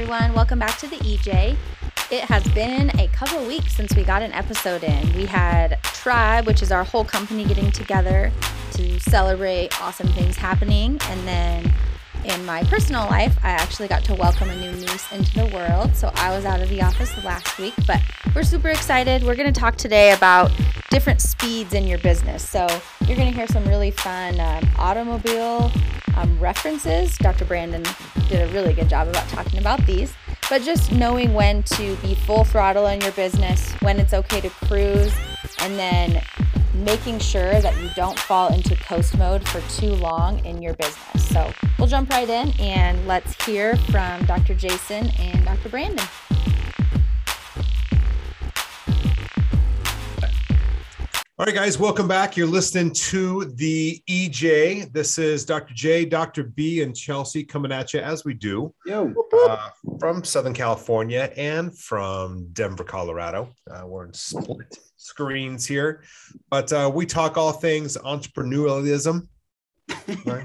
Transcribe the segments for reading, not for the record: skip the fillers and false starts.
everyone. Welcome back to the EJ. It has been a couple of weeks since we got an episode in. We had Tribe, which is our whole company getting together to celebrate awesome things happening. And then in my personal life, I actually got to welcome a new niece into the world. So I was out of the office last week, but we're super excited. We're going to talk today about different speeds in your business. So you're going to hear some really fun automobile references. Dr. Brandon did a really good job about talking about these, but just knowing when to be full throttle in your business, when it's okay to cruise, and then making sure that you don't fall into coast mode for too long in your business. So we'll jump right in and let's hear from Dr. Jason and Dr. Brandon. All right, guys, welcome back. You're listening to the EJ. This is Dr. J, Dr. B, and Chelsea coming at you as we do from Southern California and from Denver, Colorado. We're in split screens here, but we talk all things entrepreneurialism, right?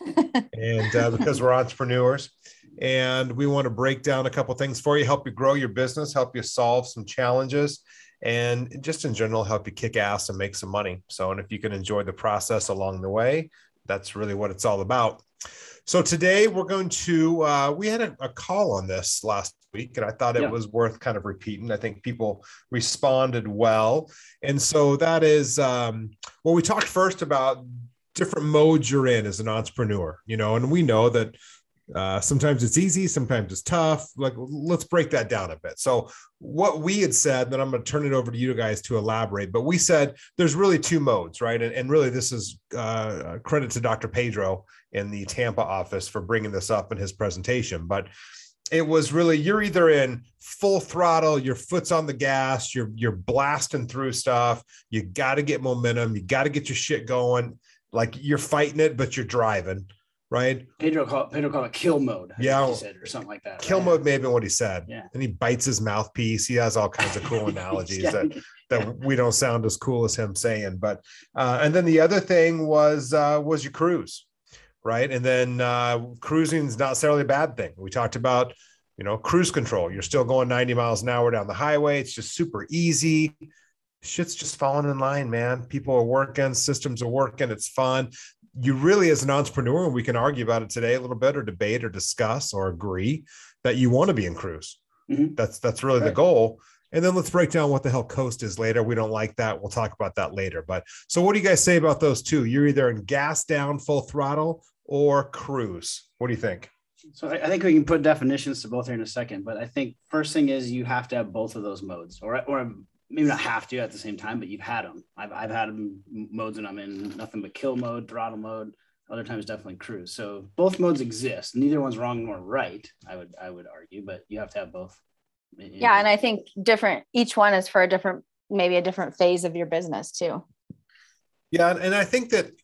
And because we're entrepreneurs, and we want to break down a couple things for you, help you grow your business, help you solve some challenges, and just in general, help you kick ass and make some money. So, and if you can enjoy the process along the way, that's really what it's all about. So today we're going to, we had a call on this last week, and I thought it was worth kind of repeating. I think people responded well. And so that is, well, we talked first about different modes you're in as an entrepreneur, you know, and we know that sometimes it's easy, sometimes it's tough. Like, let's break that down a bit. So what we had said, then I'm going to turn it over to you guys to elaborate, but we said there's really two modes, right? And really this is credit to Dr. Pedro in the Tampa office for bringing this up in his presentation. But it was really, you're either in full throttle, your foot's on the gas, you're blasting through stuff. You got to get momentum. You got to get your shit going. Like you're fighting it, but you're driving. Right. Pedro called it kill mode. I think he said, or something like that. Kill mode may have been what he said. Yeah. And he bites his mouthpiece. He has all kinds of cool analogies that we don't sound as cool as him saying. But and then the other thing was your cruise, right? And then cruising is not necessarily a bad thing. We talked about, you know, cruise control. You're still going 90 miles an hour down the highway. It's just super easy. Shit's just falling in line, man. People are working, systems are working. It's fun. You really, as an entrepreneur, we can argue about it today a little bit, or debate or discuss or agree that you want to be in cruise. Mm-hmm. That's really the goal. And then let's break down what the hell coast is later. We don't like that. We'll talk about that later. But so what do you guys say about those two? You're either in gas down, full throttle, or cruise. What do you think? So I think we can put definitions to both here in a second, but I think first thing is you have to have both of those modes, or maybe not have to at the same time, but you've had them. I've had them modes when I'm in nothing but kill mode, throttle mode. Other times definitely cruise. So both modes exist. Neither one's wrong nor right, I would argue, but you have to have both. Yeah, and I think each one is for maybe a different phase of your business too. Yeah, and I think that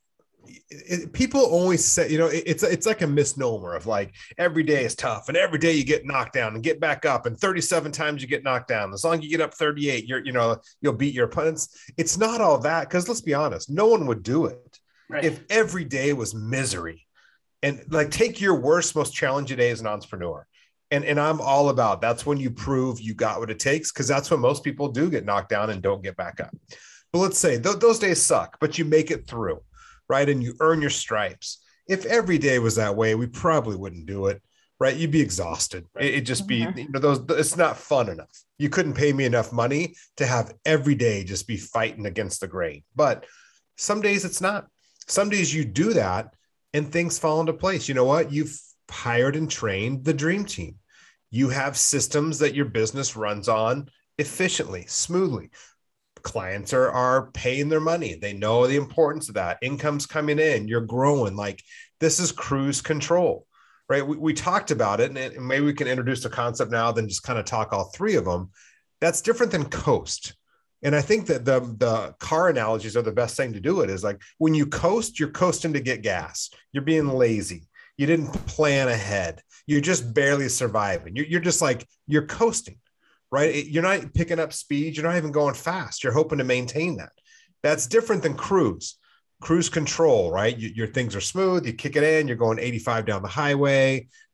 people always say, you know, it's like a misnomer of like every day is tough and every day you get knocked down and get back up, and 37 times you get knocked down. As long as you get up 38, you'll beat your opponents. It's not all that, because let's be honest, no one would do it if every day was misery. And like, take your worst, most challenging day as an entrepreneur. And I'm all about that's when you prove you got what it takes, because that's when most people do get knocked down and don't get back up. But let's say those days suck, but you make it through. Right. And you earn your stripes. If every day was that way, we probably wouldn't do it. Right. You'd be exhausted. Right. It'd just be, it's not fun enough. You couldn't pay me enough money to have every day just be fighting against the grain. But some days it's not. Some days you do that and things fall into place. You know what? You've hired and trained the dream team. You have systems that your business runs on efficiently, smoothly. Clients are paying their money. They know the importance of that. Income's coming in. You're growing. Like, this is cruise control, right? We talked about it, and maybe we can introduce the concept now, then just kind of talk all three of them. That's different than coast. And I think that the car analogies are the best thing to do it. Is like, when you coast, you're coasting to get gas. You're being lazy. You didn't plan ahead. You're just barely surviving. You're just like, you're coasting. Right? You're not picking up speed. You're not even going fast. You're hoping to maintain that. That's different than cruise control, right? Your things are smooth. You kick it in, you're going 85 down the highway.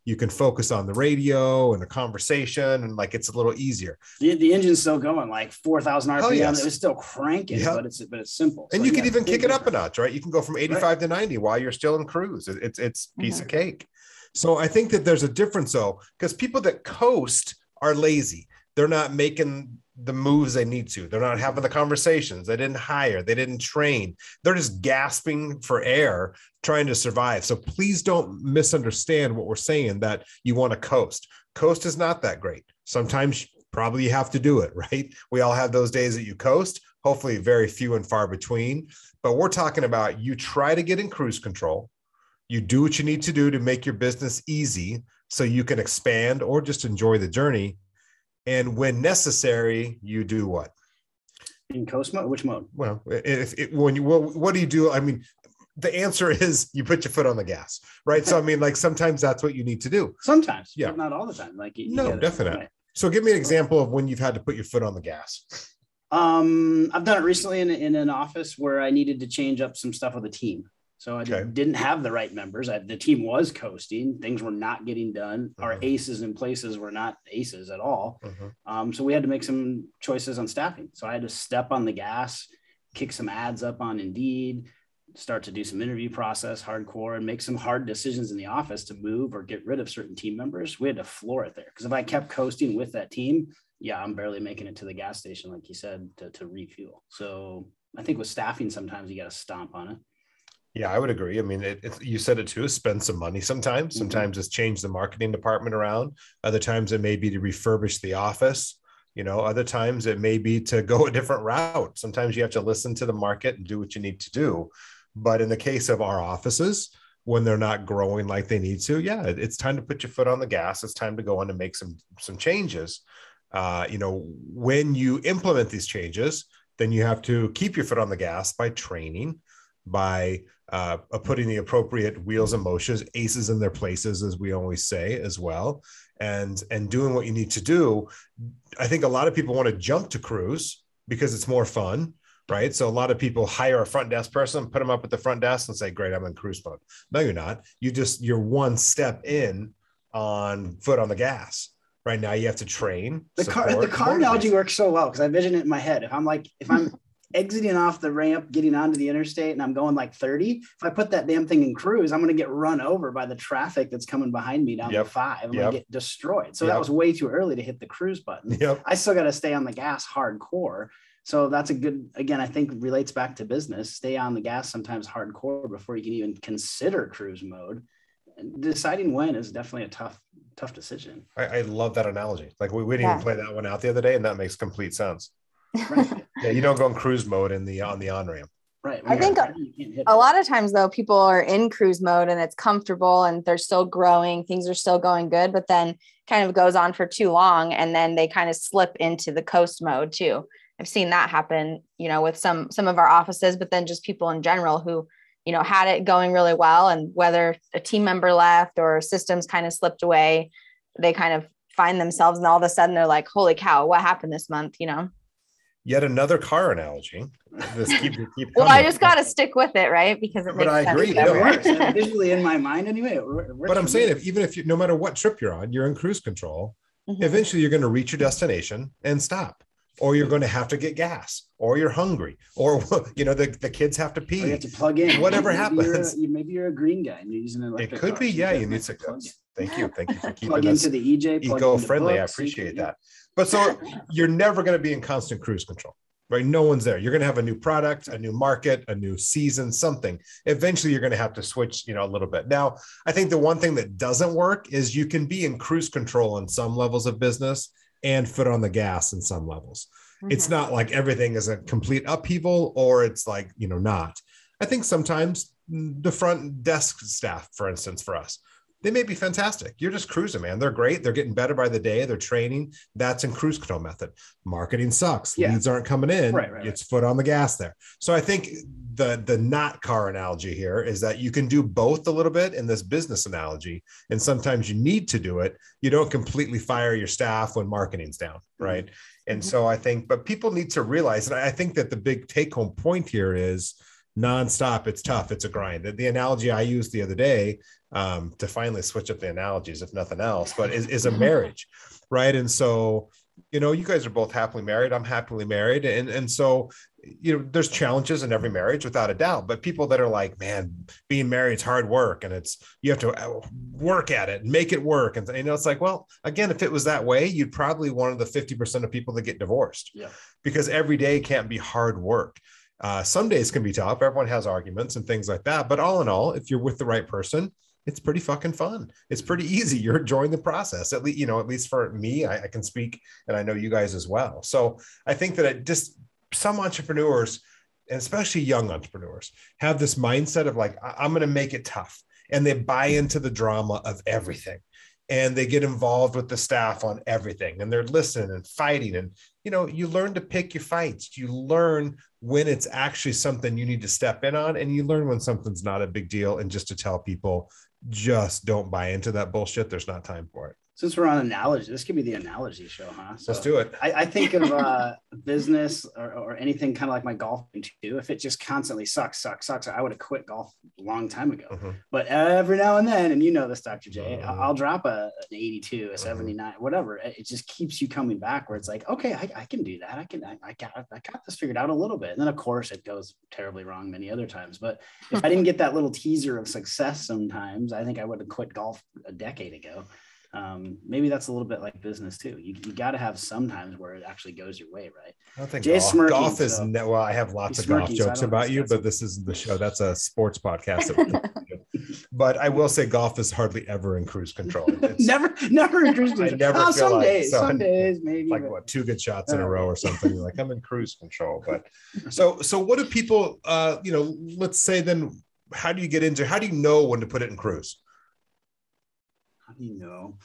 You can focus on the radio and the conversation, and like it's a little easier. The engine's still going like 4,000 RPM. Oh, yes. It's still cranking, but it's simple. And so, you can even kick it up a notch, right? You can go from 85 right. to 90 while you're still in cruise. It's piece of cake. So I think that there's a difference though, because people that coast are lazy. They're not making the moves they need to. They're not having the conversations. They didn't hire. They didn't train. They're just gasping for air, trying to survive. So please don't misunderstand what we're saying that you want to coast. Coast is not that great. Sometimes probably you have to do it, right? We all have those days that you coast, hopefully very few and far between. But we're talking about you try to get in cruise control. You do what you need to do to make your business easy so you can expand or just enjoy the journey. And when necessary, you do what? In coast mode? Which mode? Well, what do you do? I mean, the answer is you put your foot on the gas, right? So, I mean, like sometimes that's what you need to do. Sometimes, yeah, but not all the time. Like no, definitely. Right. So give me an example of when you've had to put your foot on the gas. I've done it recently in an office where I needed to change up some stuff with the team. So I didn't have the right members. The team was coasting. Things were not getting done. Our aces in places were not aces at all. So we had to make some choices on staffing. So I had to step on the gas, kick some ads up on Indeed, start to do some interview process hardcore, and make some hard decisions in the office to move or get rid of certain team members. We had to floor it there. Because if I kept coasting with that team, I'm barely making it to the gas station, like you said, to refuel. So I think with staffing, sometimes you got to stomp on it. Yeah, I would agree. I mean, you said it too, spend some money sometimes. Sometimes it's change the marketing department around. Other times it may be to refurbish the office. Other times it may be to go a different route. Sometimes you have to listen to the market and do what you need to do. But in the case of our offices, when they're not growing like they need to, it's time to put your foot on the gas. It's time to go in and make some changes. When you implement these changes, then you have to keep your foot on the gas by training, by putting the appropriate wheels in motions, aces in their places, as we always say as well, and doing what you need to do. I think a lot of people want to jump to cruise because it's more fun, right? So a lot of people hire a front desk person, put them up at the front desk and say, great, I'm in cruise mode. No, you're not. You're one step in on foot on the gas. Right now you have to train. The car analogy works so well because I envision it in my head. If I'm exiting off the ramp, getting onto the interstate, and I'm going like 30, if I put that damn thing in cruise, I'm going to get run over by the traffic that's coming behind me down the 5. I'm going to get destroyed. So that was way too early to hit the cruise button. I still got to stay on the gas hardcore. So that's a good, again, I think relates back to business. Stay on the gas sometimes hardcore before you can even consider cruise mode. And deciding when is definitely a tough decision. I love that analogy. Like we didn't even play that one out the other day, and that makes complete sense. Right. You don't go in cruise mode on the on-ramp. Right. I think a lot of times though, people are in cruise mode and it's comfortable and they're still growing, things are still going good, but then kind of goes on for too long. And then they kind of slip into the coast mode too. I've seen that happen, with some of our offices, but then just people in general who, had it going really well. And whether a team member left or systems kind of slipped away, they kind of find themselves and all of a sudden they're like, holy cow, what happened this month? Yet another car analogy. Well, I just got to stick with it, right? Because it makes I sense. agree. It works. Visually in my mind anyway. But I'm saying if no matter what trip you're on, you're in cruise control, eventually you're going to reach your destination and stop. Or you're going to have to get gas, or you're hungry, or the kids have to pee. Or you have to plug in. Whatever happens. Maybe you're a green guy and you're using an electric. It could be, you need to plug in. Thank you for keeping plug into the EJ, eco-friendly. I appreciate that. But so you're never going to be in constant cruise control, right? No one's there. You're going to have a new product, a new market, a new season, something. Eventually, you're going to have to switch, a little bit. Now, I think the one thing that doesn't work is you can be in cruise control in some levels of business and foot on the gas in some levels. It's not like everything is a complete upheaval or it's like, not. I think sometimes the front desk staff, for instance, for us, they may be fantastic. You're just cruising, man. They're great. They're getting better by the day. They're training. That's in cruise control method. Marketing sucks. Leads aren't coming in. Right. It's foot on the gas there. So I think the not car analogy here is that you can do both a little bit in this business analogy. And sometimes you need to do it. You don't completely fire your staff when marketing's down. Right. And so I think, but people need to realize, and I think that the big take home point here is nonstop. It's tough. It's a grind. The analogy I used the other day, to finally switch up the analogies, if nothing else, but is a marriage, right? And so, you know, you guys are both happily married. I'm happily married. And so, you know, there's challenges in every marriage without a doubt, but people that are like, man, being married is hard work and you have to work at it and make it work. And, you know, it's like, well, again, if it was that way, you'd probably one of the 50% of people that get divorced, because every day can't be hard work. Some days can be tough. Everyone has arguments and things like that. But all in all, if you're with the right person, it's pretty fucking fun. It's pretty easy. You're enjoying the process. At least, you know, at least for me, I can speak, and I know you guys as well. So I think that some entrepreneurs, and especially young entrepreneurs, have this mindset of like, I'm going to make it tough. And they buy into the drama of everything. And they get involved with the staff on everything. And they're listening and fighting. And, you know, you learn to pick your fights. You learn when it's actually something you need to step in on. And you learn when something's not a big deal. And just to tell people, just don't buy into that bullshit. There's not time for it. Since we're on analogy, this could be the analogy show, huh? So let's do it. I think of business or anything kind of like my golfing too. If it just constantly sucks, I would have quit golf a long time ago. But every now and then, and you know this, Dr. J, I'll drop an 82, a 79, whatever. It just keeps you coming back where it's like, okay, I can do that. I got this figured out a little bit. And then of course it goes terribly wrong many other times. But if I didn't get that little teaser of success sometimes, I think I would have quit golf a decade ago. Maybe that's a little bit like business too. You got to have some times where it actually goes your way, right? I don't think golf is well, I have lots of golf jokes about you, but this isn't the show. That's a sports podcast. But I will say golf is hardly ever in cruise control. never in cruise control. Some days maybe. Like what, 2 good shots in a row or something. You're like, I'm in cruise control. But so what do people, you know, let's say then, how do you know when to put it in cruise? How do you know?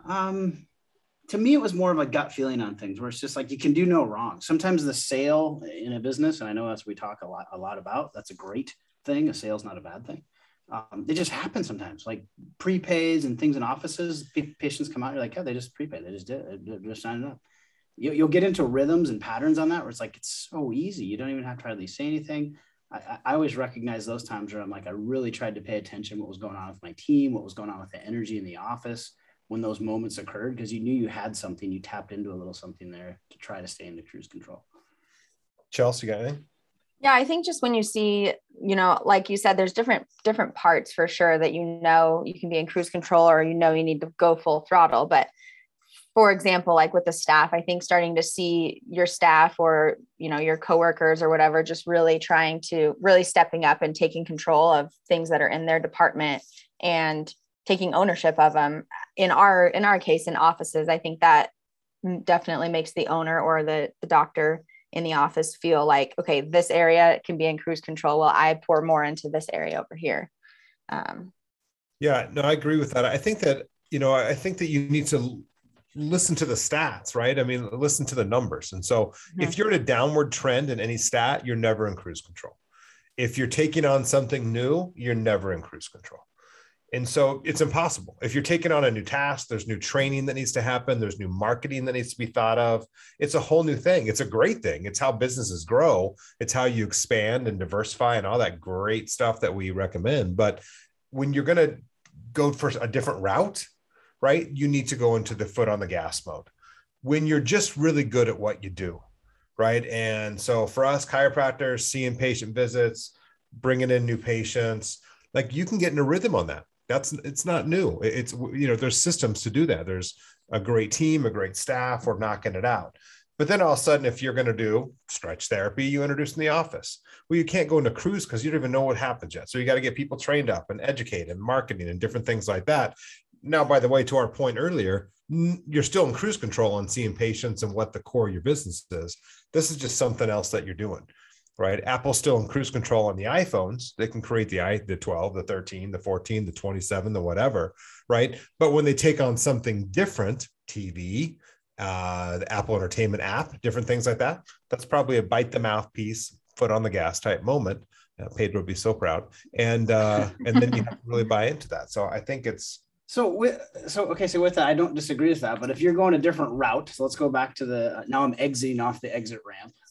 To me, it was more of a gut feeling on things where it's just like, you can do no wrong. Sometimes the sale in a business, and I know that's what we talk a lot about. That's a great thing. A sale's not a bad thing. It just happens sometimes, like prepays and things in offices. Patients come out, you're like, yeah, they just prepaid. They just did it. They're just signing up. You'll get into rhythms and patterns on that where it's like, it's so easy. You don't even have to hardly say anything. I always recognize those times where I'm like, I really tried to pay attention what was going on with my team, what was going on with the energy in the office when those moments occurred, because you knew you had something, you tapped into a little something there to try to stay into cruise control. Chelsea, you got anything? Yeah, I think just when you see, you know, like you said, there's different parts for sure that, you know, you can be in cruise control or, you know, you need to go full throttle. But for example, like with the staff, I think starting to see your staff or, you know, your coworkers or whatever, just really stepping up and taking control of things that are in their department and taking ownership of them. In our case, in offices, I think that definitely makes the owner or the doctor in the office feel like, okay, this area can be in cruise control. Well, I pour more into this area over here. Yeah, no, I agree with that. I think that you need to listen to the stats, right? I mean, listen to the numbers. And so if you're in a downward trend in any stat, you're never in cruise control. If you're taking on something new, you're never in cruise control. And so it's impossible. If you're taking on a new task, there's new training that needs to happen. There's new marketing that needs to be thought of. It's a whole new thing. It's a great thing. It's how businesses grow. It's how you expand and diversify and all that great stuff that we recommend. But when you're going to go for a different route, right, you need to go into the foot on the gas mode when you're just really good at what you do, right? And so for us chiropractors, seeing patient visits, bringing in new patients, like you can get in a rhythm on that. It's not new. It's, you know, there's systems to do that. There's a great team, a great staff, we're knocking it out. But then all of a sudden, if you're going to do stretch therapy, you introduce in the office. Well, you can't go into cruise because you don't even know what happens yet. So you got to get people trained up and educated and marketing and different things like that. Now, by the way, to our point earlier, you're still in cruise control on seeing patients and what the core of your business is. This is just something else that you're doing, right? Apple's still in cruise control on the iPhones. They can create the 12, the 13, the 14, the 27, the whatever, right? But when they take on something different, TV, the Apple Entertainment app, different things like that, that's probably a bite the mouth piece, foot on the gas type moment. Pedro would be so proud. And then you have to really buy into that. So I think it's, So with that, I don't disagree with that. But if you're going a different route, so let's go back to now I'm exiting off the exit ramp.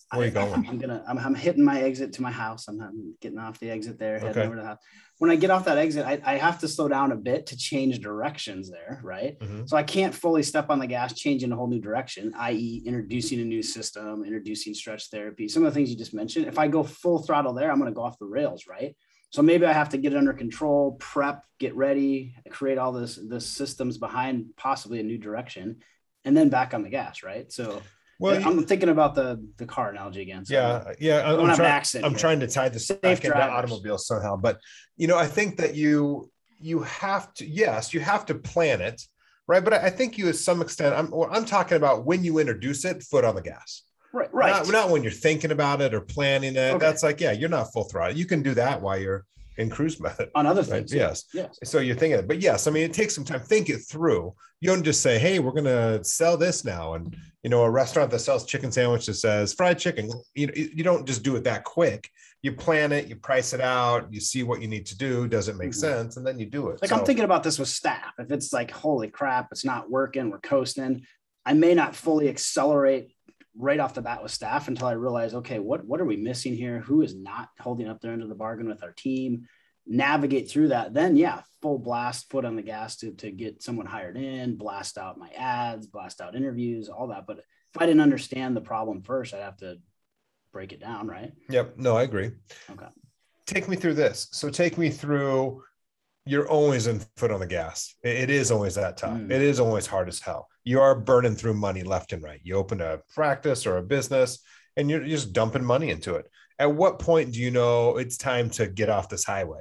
Where are you going? I'm hitting my exit to my house. I'm getting off the exit there, heading Okay. over to the house. When I get off that exit, I have to slow down a bit to change directions there, right? Mm-hmm. So I can't fully step on the gas, change in a whole new direction, i.e. introducing a new system, introducing stretch therapy, some of the things you just mentioned. If I go full throttle there, I'm going to go off the rails, right? So maybe I have to get it under control, prep, get ready, create all this systems behind possibly a new direction, and then back on the gas, right? So I'm thinking about the car analogy again. So I'm trying to tie this back into automobiles somehow, but I think that you have to, yes, you have to plan it, right? But I think you, to some extent, I'm talking about when you introduce it, foot on the gas. Right. Not when you're thinking about it or planning it. Okay. That's like, you're not full throttle. You can do that while you're in cruise mode on other things. Right? Yes. So you're thinking it, but yes, I mean, it takes some time. Think it through. You don't just say, hey, we're going to sell this now. And, a restaurant that sells chicken sandwiches says fried chicken, you don't just do it that quick. You plan it, you price it out, you see what you need to do. Does it make sense? And then you do it. I'm thinking about this with staff. If it's like, holy crap, it's not working, we're coasting, I may not fully accelerate right off the bat with staff until I realize, okay, what are we missing here? Who is not holding up their end of the bargain with our team? Navigate through that. Then full blast, foot on the gas to get someone hired in, blast out my ads, blast out interviews, all that. But if I didn't understand the problem first, I'd have to break it down, right? Yep. No, I agree. Okay. Take me through this. So take me through, you're always in foot on the gas. It is always that tough. It is always hard as hell. You are burning through money left and right. You open a practice or a business and you're just dumping money into it. At what point do you know it's time to get off this highway?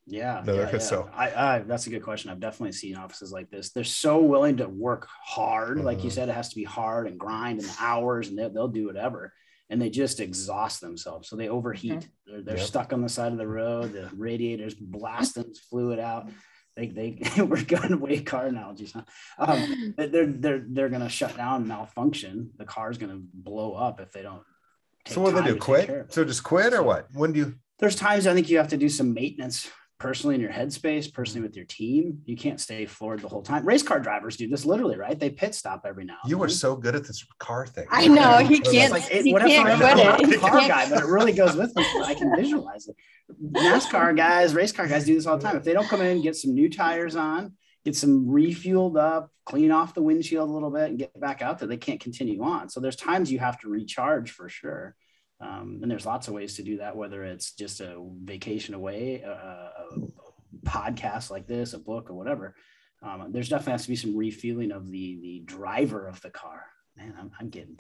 So that's a good question. I've definitely seen offices like this. They're so willing to work hard. Like you said, it has to be hard and grind and the hours, and they'll do whatever. And they just exhaust themselves. So they overheat. They're stuck on the side of the road. The radiators blasting fluid out. We're going away car analogies, huh? They're going to shut down, malfunction. The car's going to blow up if they don't. So what do they do? Quit? So just quit or what? When do you? There's times I think you have to do some maintenance personally in your headspace, personally with your team. You can't stay floored the whole time. Race car drivers do this literally, right? They pit stop every now and then. You were so good at this car thing. I know. He can't quit it. I'm a car guy, but it really goes with me. I can visualize it. NASCAR guys, race car guys do this all the time. If they don't come in, get some new tires on, get some refueled up, clean off the windshield a little bit and get back out there, they can't continue on. So there's times you have to recharge for sure. And there's lots of ways to do that, whether it's just a vacation away, a podcast like this, a book or whatever. There's definitely has to be some refueling of the driver of the car. Man, I'm getting.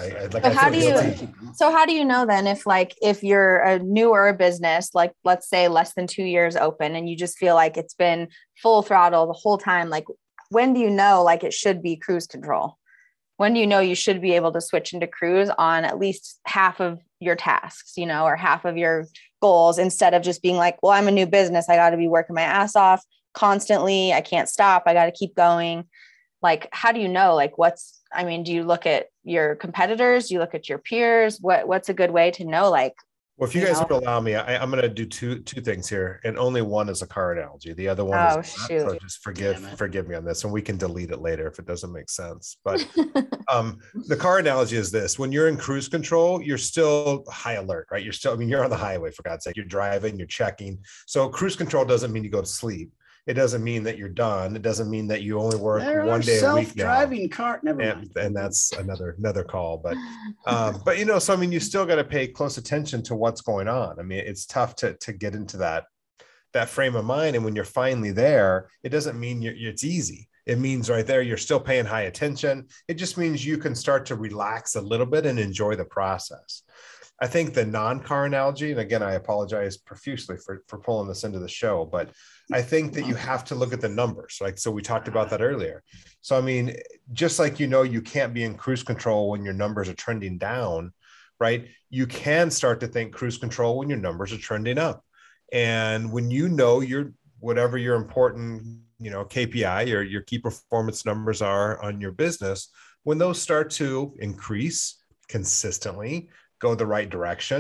So how do you know then if you're a newer business, like let's say less than 2 years open, and you just feel like it's been full throttle the whole time, like when do you know like it should be cruise control? When do you know you should be able to switch into cruise on at least half of your tasks, or half of your goals, instead of just being like, well, I'm a new business. I got to be working my ass off constantly. I can't stop. I got to keep going. Like, how do you know, like, do you look at your competitors? Do you look at your peers? What's a good way to know, like, well, if you guys would allow me, I'm going to do two things here, and only one is a car analogy. The other one is not, so just forgive me on this, and we can delete it later if it doesn't make sense. But the car analogy is this: when you're in cruise control, you're still high alert, right? You're on the highway, for God's sake. You're driving, you're checking. So cruise control doesn't mean you go to sleep. It doesn't mean that you're done. It doesn't mean that you only work one day a week now. Self-driving car, never mind. And that's another call. But so you still got to pay close attention to what's going on. I mean, it's tough to get into that frame of mind. And when you're finally there, it doesn't mean it's easy. It means right there you're still paying high attention. It just means you can start to relax a little bit and enjoy the process. I think the non-car analogy, and again, I apologize profusely for pulling this into the show, but I think that you have to look at the numbers. So we talked about that earlier. So, I mean, just like, you can't be in cruise control when your numbers are trending down, right? You can start to think cruise control when your numbers are trending up. And when whatever your important, KPI or your key performance numbers are on your business, when those start to increase consistently, go the right direction,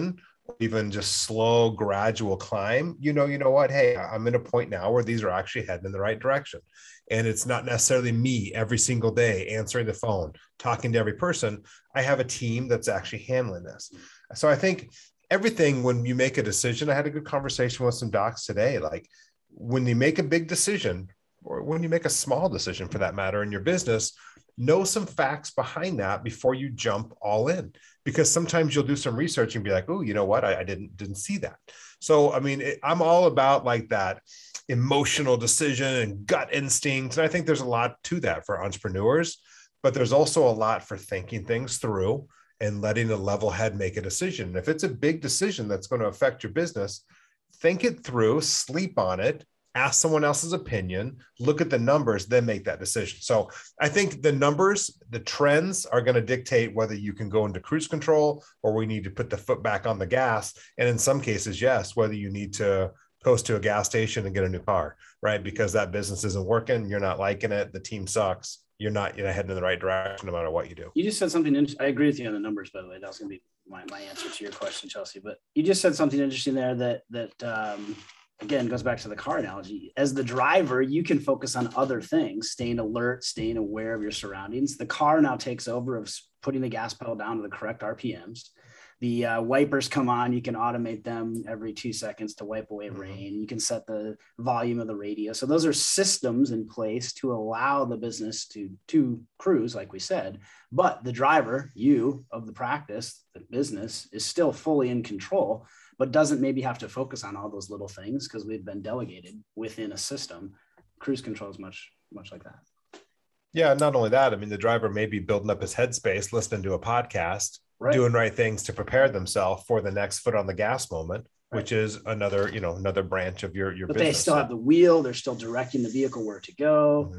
even just slow, gradual climb, you know what? Hey, I'm in a point now where these are actually heading in the right direction. And it's not necessarily me every single day answering the phone, talking to every person. I have a team that's actually handling this. So I think everything, when you make a decision, I had a good conversation with some docs today. Like when you make a big decision, or when you make a small decision for that matter in your business, know some facts behind that before you jump all in, because sometimes you'll do some research and be like, oh, you know what? I didn't see that. So, I mean, I'm all about like that emotional decision and gut instinct. And I think there's a lot to that for entrepreneurs, but there's also a lot for thinking things through and letting a level head make a decision. If it's a big decision that's going to affect your business, think it through, sleep on it, ask someone else's opinion, look at the numbers, then make that decision. So I think the numbers, the trends are going to dictate whether you can go into cruise control or we need to put the foot back on the gas. And in some cases, yes, whether you need to post to a gas station and get a new car, right? Because that business isn't working, you're not liking it, the team sucks, you're not heading in the right direction no matter what you do. You just said something I agree with you on the numbers, by the way. That was going to be my answer to your question, Chelsea. But you just said something interesting there that again, goes back to the car analogy. As the driver, you can focus on other things, staying alert, staying aware of your surroundings. The car now takes over of putting the gas pedal down to the correct RPMs. The wipers come on. You can automate them every 2 seconds to wipe away rain. You can set the volume of the radio. So those are systems in place to allow the business to cruise, like we said. But the driver, you of the practice, the business, is still fully in control, but doesn't maybe have to focus on all those little things because we've been delegated within a system. Cruise control is much like that. Yeah, not only that, I mean, the driver may be building up his headspace, listening to a podcast, right, doing right things to prepare themselves for the next foot on the gas moment, right, which is another branch of your but business. They still have the wheel. They're still directing the vehicle where to go.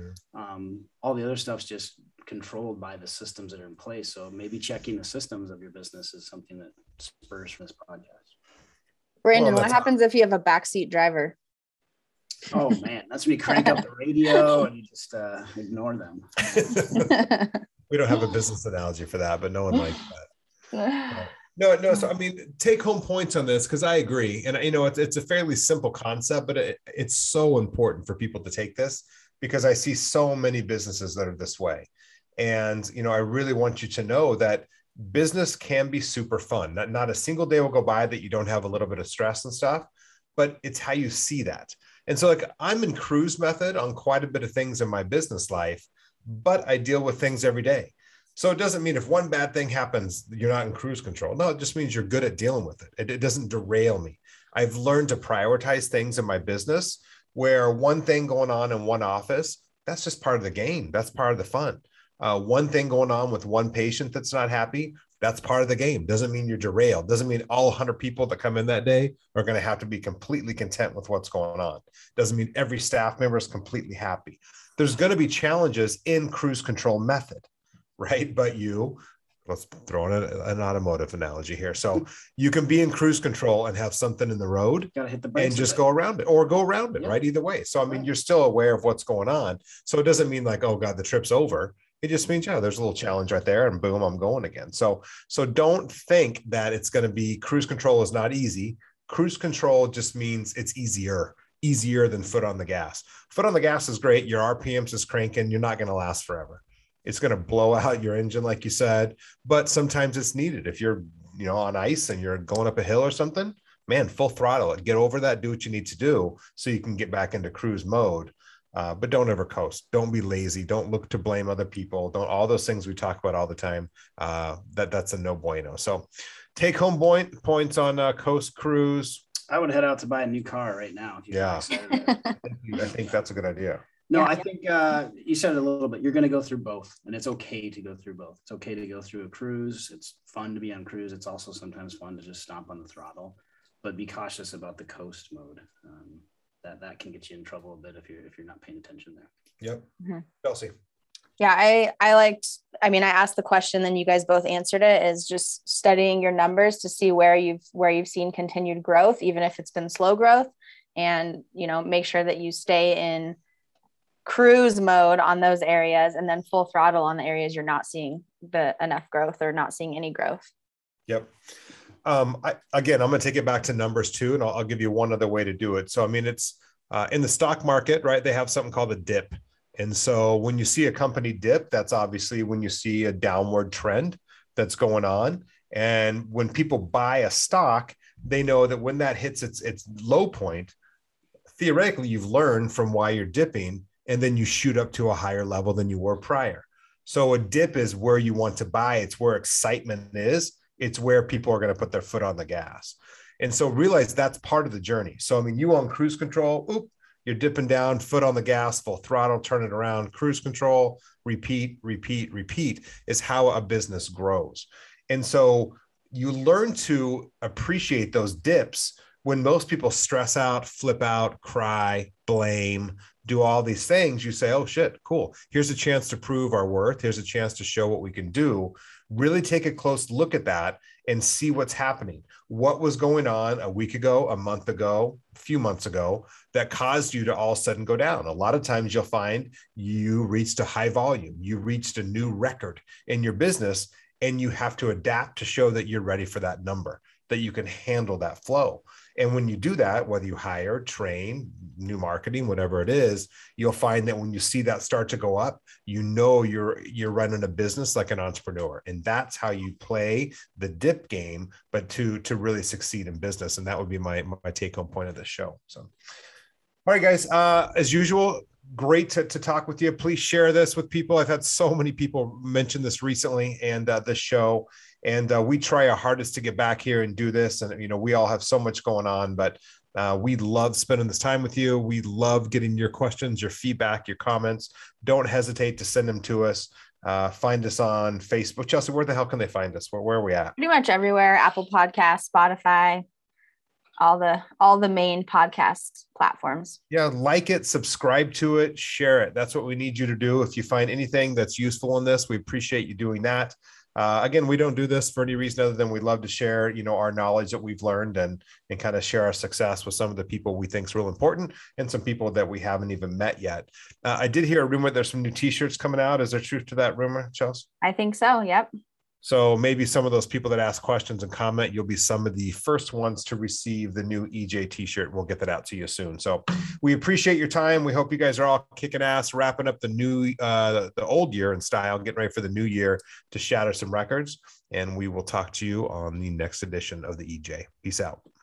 All the other stuff's just controlled by the systems that are in place. So maybe checking the systems of your business is something that spurs from this podcast. Brandon, what happens if you have a backseat driver? Oh man, that's when you crank up the radio and you just ignore them. We don't have a business analogy for that, but no one likes that. No. So I mean, take home points on this, because I agree, and it's a fairly simple concept, but it's so important for people to take this, because I see so many businesses that are this way, and I really want you to know that business can be super fun. Not a single day will go by that you don't have a little bit of stress and stuff, but it's how you see that. And so like I'm in cruise method on quite a bit of things in my business life, but I deal with things every day. So it doesn't mean if one bad thing happens, you're not in cruise control. No, it just means you're good at dealing with it. It doesn't derail me. I've learned to prioritize things in my business where one thing going on in one office, that's just part of the game. That's part of the fun. One thing going on with one patient that's not happy, that's part of the game. Doesn't mean you're derailed. Doesn't mean all 100 people that come in that day are going to have to be completely content with what's going on. Doesn't mean every staff member is completely happy. There's going to be challenges in cruise control method, right? But let's throw in an automotive analogy here. So you can be in cruise control and have something in the road, gotta hit the brakes, and just go around it, right? Either way. So, I mean, you're still aware of what's going on. So it doesn't mean like, oh God, the trip's over. It just means, there's a little challenge right there and boom, I'm going again. So don't think that it's going to be cruise control is not easy. Cruise control just means it's easier than foot on the gas. Foot on the gas is great. Your RPMs is cranking. You're not going to last forever. It's going to blow out your engine, like you said, but sometimes it's needed. If you're, on ice and you're going up a hill or something, man, full throttle it, get over that, do what you need to do so you can get back into cruise mode. But don't ever coast. Don't be lazy. Don't look to blame other people. Don't, all those things we talk about all the time. That's a no bueno. So take home points on Coast Cruise. I would head out to buy a new car right now. If you're excited. I think that's a good idea. No, I think you said it a little bit. You're going to go through both, and it's okay to go through both. It's okay to go through a cruise. It's fun to be on cruise. It's also sometimes fun to just stomp on the throttle, but be cautious about the coast mode. That can get you in trouble a bit if you're not paying attention there. Yep. Mm-hmm. Chelsea. Yeah, I asked the question, then you guys both answered it, is just studying your numbers to see where you've seen continued growth, even if it's been slow growth, and, make sure that you stay in cruise mode on those areas and then full throttle on the areas you're not seeing enough growth or not seeing any growth. Yep. I'm going to take it back to numbers too, and I'll give you one other way to do it. So, I mean, it's in the stock market, right? They have something called a dip. And so when you see a company dip, that's obviously when you see a downward trend that's going on. And when people buy a stock, they know that when that hits its low point, theoretically, you've learned from why you're dipping, and then you shoot up to a higher level than you were prior. So a dip is where you want to buy. It's where excitement is. It's where people are going to put their foot on the gas. And so realize that's part of the journey. So, I mean, you on cruise control, you're dipping down, foot on the gas, full throttle, turn it around, cruise control, repeat is how a business grows. And so you learn to appreciate those dips when most people stress out, flip out, cry, blame, do all these things. You say, oh shit, cool. Here's a chance to prove our worth. Here's a chance to show what we can do. Really take a close look at that and see what's happening. What was going on a week ago, a month ago, a few months ago that caused you to all of a sudden go down? A lot of times you'll find you reached a high volume, you reached a new record in your business, and you have to adapt to show that you're ready for that number, that you can handle that flow. And when you do that, whether you hire, train, new marketing, whatever it is, you'll find that when you see that start to go up, you know you're running a business like an entrepreneur. And that's how you play the dip game, but to really succeed in business. And that would be my take-home point of this show. So, all right, guys, as usual, great to talk with you. Please share this with people. I've had so many people mention this recently and this show. And we try our hardest to get back here and do this. And, we all have so much going on, but we love spending this time with you. We love getting your questions, your feedback, your comments. Don't hesitate to send them to us. Find us on Facebook. Chelsea, where the hell can they find us? Where are we at? Pretty much everywhere. Apple Podcasts, Spotify, all the main podcast platforms. Yeah, like it, subscribe to it, share it. That's what we need you to do. If you find anything that's useful in this, we appreciate you doing that. Again, we don't do this for any reason other than we love to share, our knowledge that we've learned and kind of share our success with some of the people we think is real important and some people that we haven't even met yet. I did hear a rumor there's some new t-shirts coming out. Is there truth to that rumor, Chelsea? I think so. Yep. So maybe some of those people that ask questions and comment, you'll be some of the first ones to receive the new EJ t-shirt. We'll get that out to you soon. So we appreciate your time. We hope you guys are all kicking ass, wrapping up the old year in style, getting ready for the new year to shatter some records. And we will talk to you on the next edition of the EJ. Peace out.